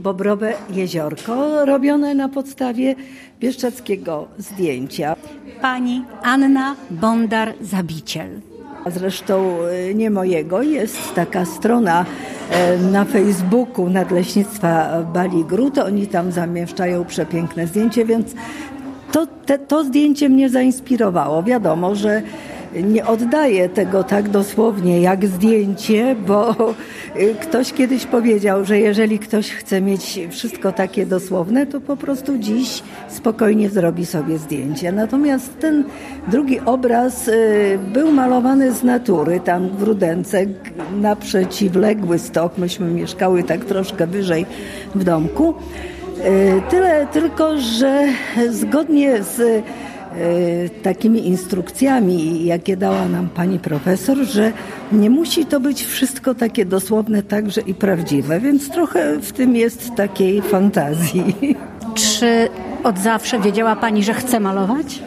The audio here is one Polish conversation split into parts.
Bobrowe Jeziorko, robione na podstawie bieszczadzkiego zdjęcia. Pani Anna Bondar-Zabiciel. Zresztą nie mojego, jest taka strona na Facebooku Nadleśnictwa Bali-Gru, to oni tam zamieszczają przepiękne zdjęcie, więc to zdjęcie mnie zainspirowało. Wiadomo, że nie oddaję tego tak dosłownie jak zdjęcie, bo ktoś kiedyś powiedział, że jeżeli ktoś chce mieć wszystko takie dosłowne, to po prostu dziś spokojnie zrobi sobie zdjęcie. Natomiast ten drugi obraz był malowany z natury, tam w Rudence, na przeciwległy stok. Myśmy mieszkały tak troszkę wyżej w domku. Tyle tylko, że zgodnie z takimi instrukcjami, jakie dała nam pani profesor, że nie musi to być wszystko takie dosłowne także i prawdziwe, więc trochę w tym jest takiej fantazji. Czy od zawsze wiedziała pani, że chce malować?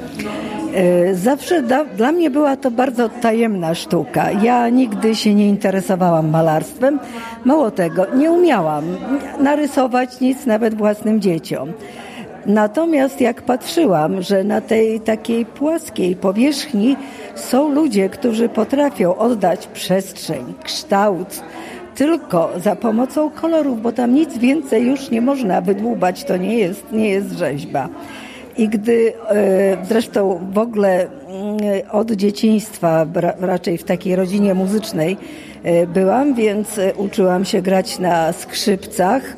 Zawsze dla mnie była to bardzo tajemna sztuka. Ja nigdy się nie interesowałam malarstwem. Mało tego, nie umiałam narysować nic nawet własnym dzieciom. Natomiast jak patrzyłam, że na tej takiej płaskiej powierzchni są ludzie, którzy potrafią oddać przestrzeń, kształt tylko za pomocą kolorów, bo tam nic więcej już nie można wydłubać, to nie jest rzeźba. I gdy zresztą w ogóle od dzieciństwa, raczej w takiej rodzinie muzycznej byłam, więc uczyłam się grać na skrzypcach.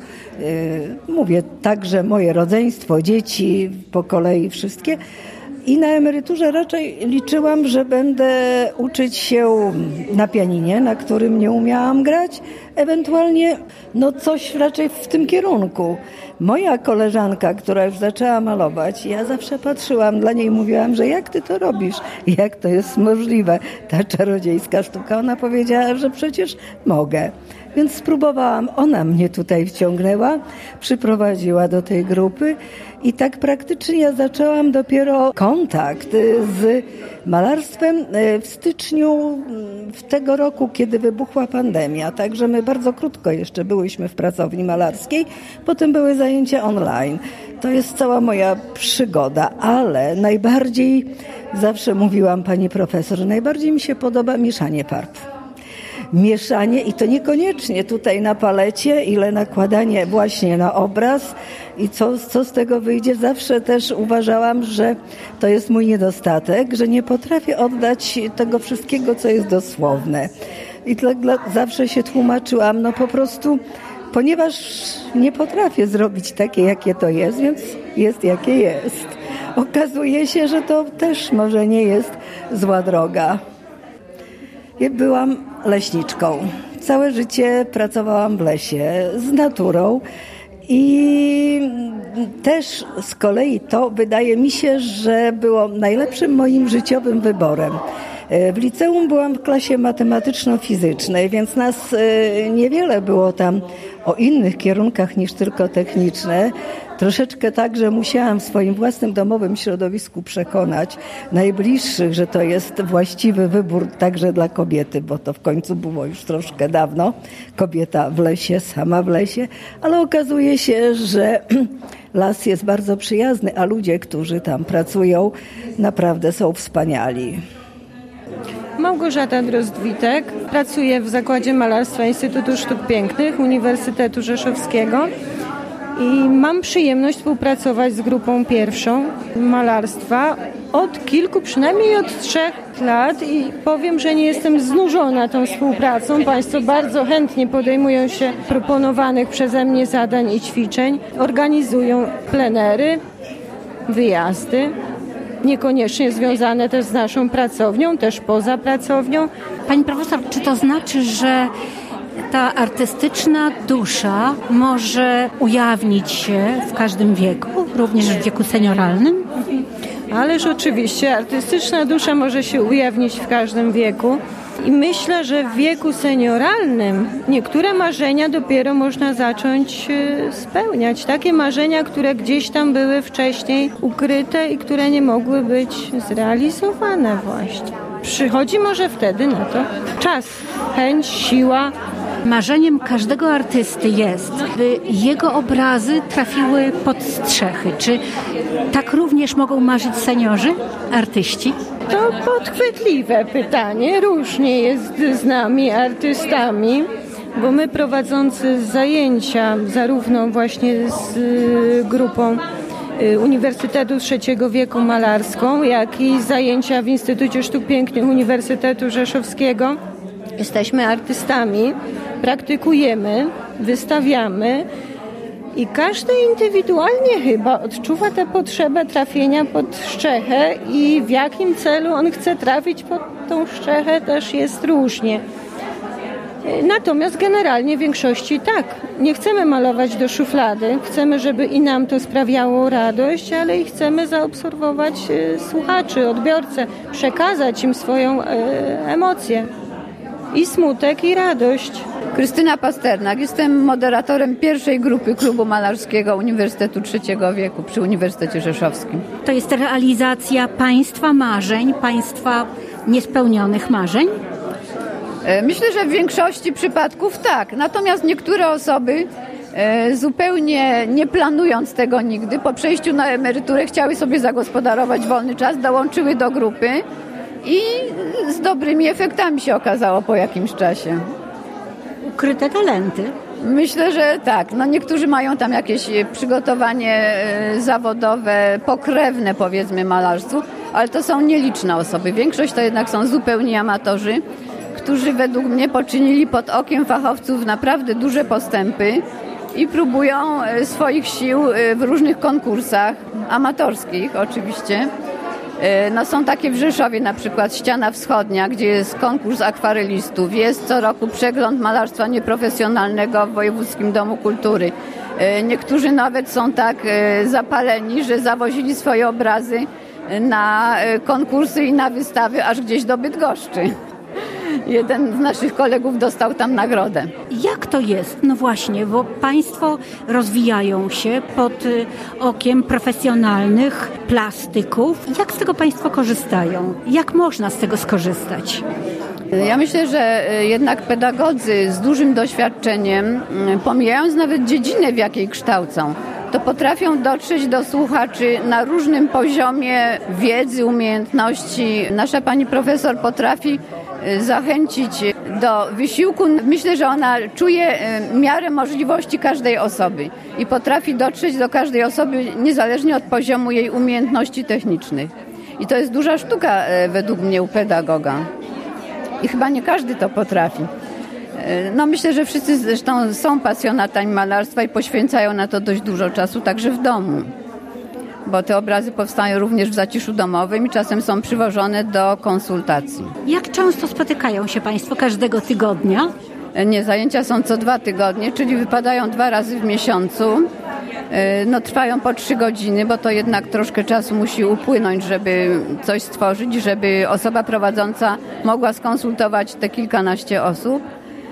Mówię także moje rodzeństwo, dzieci po kolei wszystkie. I na emeryturze raczej liczyłam, że będę uczyć się na pianinie, na którym nie umiałam grać, ewentualnie coś raczej w tym kierunku. Moja koleżanka, która już zaczęła malować, ja zawsze patrzyłam, dla niej mówiłam, że jak ty to robisz, jak to jest możliwe, ta czarodziejska sztuka. Ona powiedziała, że przecież mogę. Więc spróbowałam, ona mnie tutaj wciągnęła, przyprowadziła do tej grupy i tak praktycznie ja zaczęłam dopiero kontakt z malarstwem w styczniu tego roku, kiedy wybuchła pandemia. Także my bardzo krótko jeszcze byłyśmy w pracowni malarskiej, potem były zajęcia online. To jest cała moja przygoda, ale najbardziej, zawsze mówiłam pani profesor, najbardziej mi się podoba mieszanie farb. Mieszanie i to niekoniecznie tutaj na palecie, ile nakładanie właśnie na obraz i co z tego wyjdzie. Zawsze też uważałam, że to jest mój niedostatek, że nie potrafię oddać tego wszystkiego, co jest dosłowne. I zawsze się tłumaczyłam, po prostu, ponieważ nie potrafię zrobić takie, jakie to jest, więc jest, jakie jest. Okazuje się, że to też może nie jest zła droga. Ja byłam leśniczką. Całe życie pracowałam w lesie z naturą i też z kolei to wydaje mi się, że było najlepszym moim życiowym wyborem. W liceum byłam w klasie matematyczno-fizycznej, więc nas niewiele było tam o innych kierunkach niż tylko techniczne. Troszeczkę tak, że musiałam w swoim własnym domowym środowisku przekonać najbliższych, że to jest właściwy wybór także dla kobiety, bo to w końcu było już troszkę dawno. Kobieta w lesie, sama w lesie, ale okazuje się, że las jest bardzo przyjazny, a ludzie, którzy tam pracują, naprawdę są wspaniali. Małgorzata Drozd-Witek, pracuję w Zakładzie Malarstwa Instytutu Sztuk Pięknych Uniwersytetu Rzeszowskiego i mam przyjemność współpracować z grupą pierwszą malarstwa od kilku, przynajmniej od 3 lat i powiem, że nie jestem znużona tą współpracą. Państwo bardzo chętnie podejmują się proponowanych przeze mnie zadań i ćwiczeń, organizują plenery, wyjazdy. Niekoniecznie związane też z naszą pracownią, też poza pracownią. Pani profesor, czy to znaczy, że ta artystyczna dusza może ujawnić się w każdym wieku, również w wieku senioralnym? Ależ oczywiście, artystyczna dusza może się ujawnić w każdym wieku. I myślę, że w wieku senioralnym niektóre marzenia dopiero można zacząć spełniać. Takie marzenia, które gdzieś tam były wcześniej ukryte i które nie mogły być zrealizowane właśnie. Przychodzi może wtedy na to czas, chęć, siła Marzeniem każdego artysty jest, by jego obrazy trafiły pod strzechy. Czy tak również mogą marzyć seniorzy, artyści? To podchwytliwe pytanie. Różnie jest z nami, artystami, bo my prowadzący zajęcia zarówno właśnie z grupą Uniwersytetu Trzeciego Wieku Malarską, jak i zajęcia w Instytucie Sztuk Pięknych Uniwersytetu Rzeszowskiego, jesteśmy artystami, praktykujemy, wystawiamy i każdy indywidualnie chyba odczuwa tę potrzebę trafienia pod strzechę i w jakim celu on chce trafić pod tą strzechę też jest różnie. Natomiast generalnie w większości tak. Nie chcemy malować do szuflady. Chcemy, żeby i nam to sprawiało radość, ale i chcemy zaobserwować słuchaczy, odbiorcę, przekazać im swoją emocję. I smutek, i radość. Krystyna Pasternak. Jestem moderatorem pierwszej grupy Klubu Malarskiego Uniwersytetu Trzeciego Wieku przy Uniwersytecie Rzeszowskim. To jest realizacja Państwa marzeń, Państwa niespełnionych marzeń? Myślę, że w większości przypadków tak. Natomiast niektóre osoby zupełnie nie planując tego nigdy, po przejściu na emeryturę chciały sobie zagospodarować wolny czas, dołączyły do grupy i z dobrymi efektami się okazało po jakimś czasie. Ukryte talenty. Myślę, że tak. No niektórzy mają tam jakieś przygotowanie zawodowe, pokrewne powiedzmy malarstwu, ale to są nieliczne osoby. Większość to jednak są zupełni amatorzy, którzy według mnie poczynili pod okiem fachowców naprawdę duże postępy i próbują swoich sił w różnych konkursach, amatorskich oczywiście. No są takie w Rzeszowie na przykład Ściana Wschodnia, gdzie jest konkurs akwarelistów, jest co roku przegląd malarstwa nieprofesjonalnego w Wojewódzkim Domu Kultury. Niektórzy nawet są tak zapaleni, że zawozili swoje obrazy na konkursy i na wystawy aż gdzieś do Bydgoszczy. Jeden z naszych kolegów dostał tam nagrodę. Jak to jest? No właśnie, bo Państwo rozwijają się pod okiem profesjonalnych plastyków. Jak z tego Państwo korzystają? Jak można z tego skorzystać? Ja myślę, że jednak pedagodzy z dużym doświadczeniem, pomijając nawet dziedzinę, w jakiej kształcą, to potrafią dotrzeć do słuchaczy na różnym poziomie wiedzy, umiejętności. Nasza pani profesor potrafi zachęcić do wysiłku. Myślę, że ona czuje miarę możliwości każdej osoby i potrafi dotrzeć do każdej osoby niezależnie od poziomu jej umiejętności technicznych. I to jest duża sztuka według mnie u pedagoga. I chyba nie każdy to potrafi. No myślę, że wszyscy zresztą są pasjonatami malarstwa i poświęcają na to dość dużo czasu, także w domu. Bo te obrazy powstają również w zaciszu domowym i czasem są przywożone do konsultacji. Jak często spotykają się Państwo każdego tygodnia? Nie, zajęcia są co 2 tygodnie, czyli wypadają 2 razy w miesiącu. No, trwają po 3 godziny, bo to jednak troszkę czasu musi upłynąć, żeby coś stworzyć, żeby osoba prowadząca mogła skonsultować te kilkanaście osób.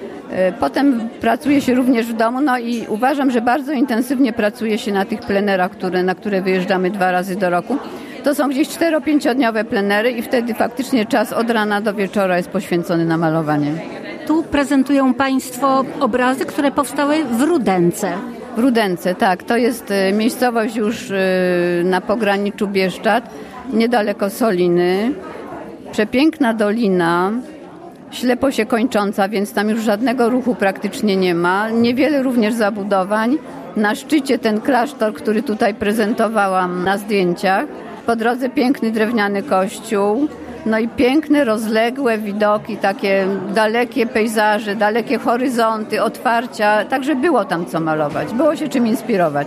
Potem pracuje się również w domu, no i uważam, że bardzo intensywnie pracuje się na tych plenerach, na które wyjeżdżamy 2 razy do roku. To są gdzieś 4-5-dniowe plenery i wtedy faktycznie czas od rana do wieczora jest poświęcony na malowanie. Tu prezentują Państwo obrazy, które powstały w Rudence. W Rudence, tak. To jest miejscowość już na pograniczu Bieszczad, niedaleko Soliny. Przepiękna dolina, ślepo się kończąca, więc tam już żadnego ruchu praktycznie nie ma. Niewiele również zabudowań. Na szczycie ten klasztor, który tutaj prezentowałam na zdjęciach. Po drodze piękny drewniany kościół. No i piękne, rozległe widoki, takie dalekie pejzaże, dalekie horyzonty, otwarcia. Także było tam co malować, było się czym inspirować.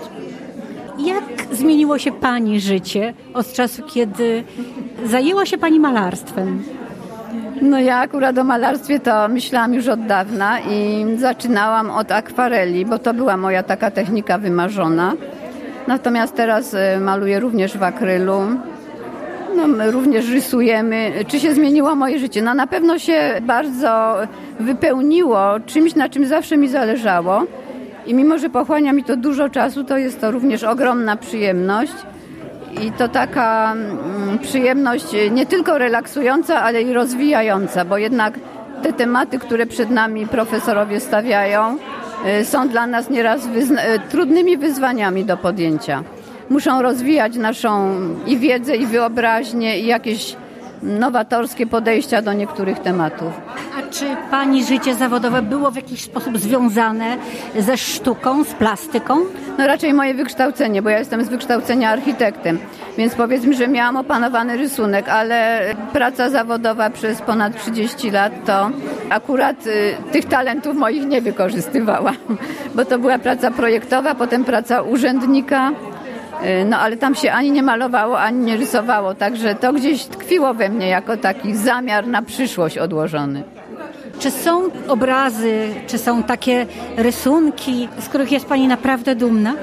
Jak zmieniło się Pani życie od czasu, kiedy zajęła się Pani malarstwem? No ja akurat o malarstwie to myślałam już od dawna i zaczynałam od akwareli, bo to była moja taka technika wymarzona. Natomiast teraz maluję również w akrylu. No, również rysujemy. Czy się zmieniło moje życie? No na pewno się bardzo wypełniło czymś, na czym zawsze mi zależało. I mimo, że pochłania mi to dużo czasu, to jest to również ogromna przyjemność. I to taka przyjemność nie tylko relaksująca, ale i rozwijająca, bo jednak te tematy, które przed nami profesorowie stawiają, są dla nas nieraz trudnymi wyzwaniami do podjęcia. Muszą rozwijać naszą i wiedzę, i wyobraźnię, i jakieś nowatorskie podejścia do niektórych tematów. A czy pani życie zawodowe było w jakiś sposób związane ze sztuką, z plastyką? No raczej moje wykształcenie, bo ja jestem z wykształcenia architektem, więc powiedzmy, że miałam opanowany rysunek, ale praca zawodowa przez ponad 30 lat to akurat tych talentów moich nie wykorzystywałam, bo to była praca projektowa, potem praca urzędnika, no ale tam się ani nie malowało, ani nie rysowało, także to gdzieś tkwiło we mnie jako taki zamiar na przyszłość odłożony. Czy są obrazy, czy są takie rysunki, z których jest pani naprawdę dumna?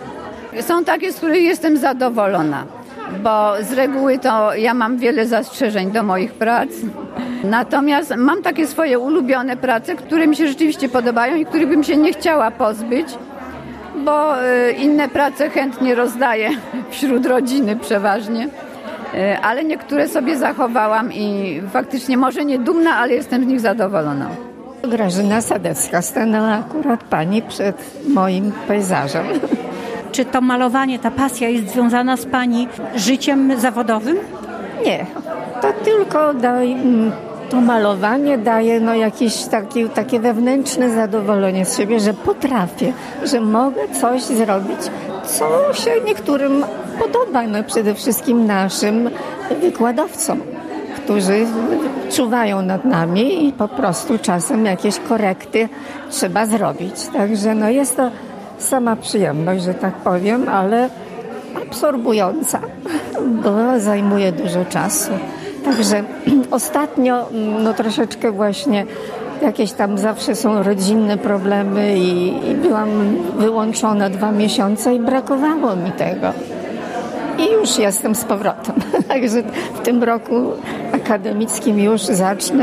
Są takie, z których jestem zadowolona, bo z reguły to ja mam wiele zastrzeżeń do moich prac. Natomiast mam takie swoje ulubione prace, które mi się rzeczywiście podobają i których bym się nie chciała pozbyć, bo inne prace chętnie rozdaję wśród rodziny przeważnie, ale niektóre sobie zachowałam i faktycznie może nie dumna, ale jestem z nich zadowolona. Grażyna Sadecka stanęła akurat pani przed moim pejzażem. Czy to malowanie, ta pasja jest związana z pani życiem zawodowym? Nie, to tylko to malowanie daje jakieś takie wewnętrzne zadowolenie z siebie, że potrafię, że mogę coś zrobić, co się niektórym podoba, przede wszystkim naszym wykładowcom, którzy czuwają nad nami i po prostu czasem jakieś korekty trzeba zrobić. Także jest to sama przyjemność, że tak powiem, ale absorbująca, bo zajmuje dużo czasu. Także ostatnio troszeczkę właśnie jakieś tam zawsze są rodzinne problemy i byłam wyłączona 2 miesiące i brakowało mi tego. I już jestem z powrotem. Także w tym roku akademickim już zacznę.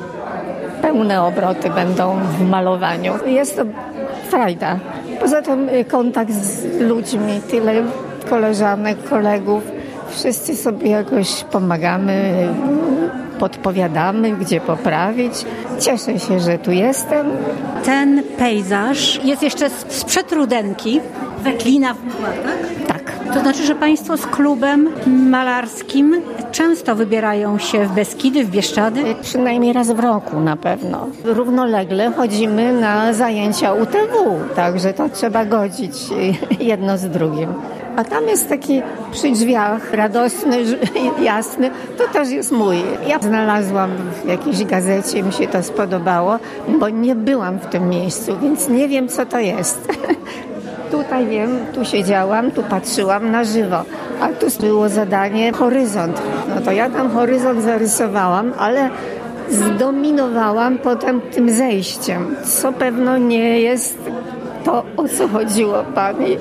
Pełne obroty będą w malowaniu. Jest to frajda. Poza tym kontakt z ludźmi, tyle koleżanek, kolegów. Wszyscy sobie jakoś pomagamy, podpowiadamy, gdzie poprawić. Cieszę się, że tu jestem. Ten pejzaż jest jeszcze sprzed Rudenki, Weklina w Mgłach, tak? Tak. To znaczy, że państwo z klubem malarskim często wybierają się w Beskidy, w Bieszczady? Przynajmniej raz w roku na pewno. Równolegle chodzimy na zajęcia UTW, także to trzeba godzić jedno z drugim. A tam jest taki przy drzwiach, radosny, jasny, to też jest mój. Ja znalazłam w jakiejś gazecie, mi się to spodobało, bo nie byłam w tym miejscu, więc nie wiem, co to jest. Tutaj wiem, tu siedziałam, tu patrzyłam na żywo, a tu było zadanie horyzont. No to ja tam horyzont zarysowałam, ale zdominowałam potem tym zejściem, co pewno nie jest to, o co chodziło pani.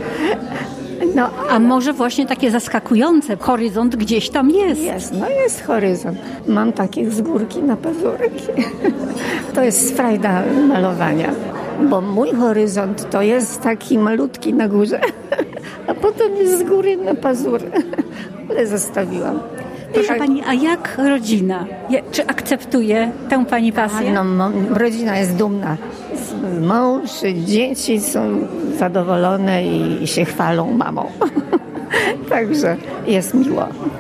A może właśnie takie zaskakujące, horyzont gdzieś tam jest. Jest horyzont. Mam takie z górki na pazurki. To jest frajda malowania, bo mój horyzont to jest taki malutki na górze, a potem jest z góry na pazury. Ale zostawiłam. Proszę pani, a jak rodzina? Czy akceptuje tę pani pasję? Rodzina jest dumna. Mąż, dzieci są zadowolone i się chwalą mamą. Także jest miło.